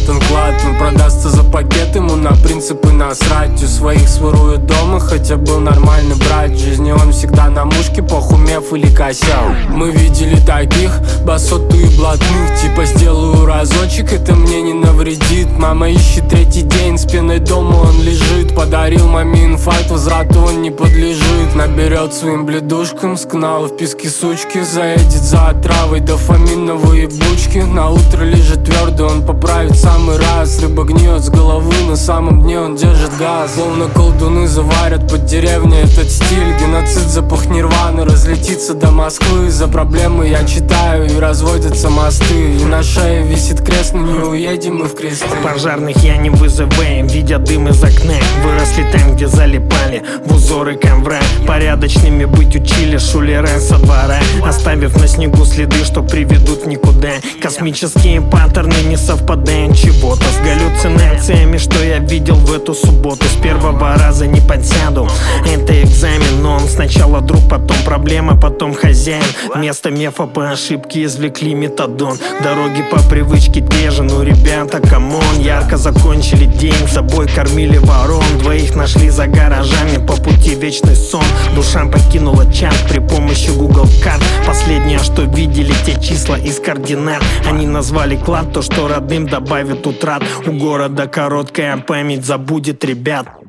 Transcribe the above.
заработан клад. Он продастся за пакет, ему на принципы насрать. У своих сворует дома, хотя был нормальный брат. В жизни он всегда на мушке, похумев или косял. Мы видели таких, басоту и блатных. Типа сделаю разочек, это мне не навредит. Мама ищет третий день, спиной дома он лежит. Подарил маме инфаркт, возврату он не подлежит. Наберет своим бледушкам, скнал в песке сучки. Заедет за отравой дофаминовые бучки. На утро лежит твердо, он поправит самый раз. Рыба гниет с головы, на самом дне он держит газ. Словно колдуны заварят под деревней этот стиль. Геноцид, запах нирваны разлетится до Москвы. За проблемы я читаю и разводятся мосты. И на шее висит крест, но не уедем мы в кресты. Пожарных я не вызываем, видя дым из окна. Выросли там, где залипали в узоры ковра. Порядочными быть учили шулеры со двора, оставив на снегу следы, что приведут в никуда. Космические паттерны не совпадают чего-то с галлюцинациями, что я видел в эту субботу. С первого раза не подсяду, это экзамен, но он сначала друг, потом проблема, потом хозяин. Вместо мефа по ошибке извлекли метадон. Дороги по привычке те же, но ребята, камон. Ярко закончили день, собой кормили ворон. Двоих нашли за гаражами, по пути вечный сон. Душа покинула чат при помощи Google карт. Последнее, что видели, те числа из координат. Они назвали клад, то, что родным добавит утрат. У города короткая память, забудет ребят.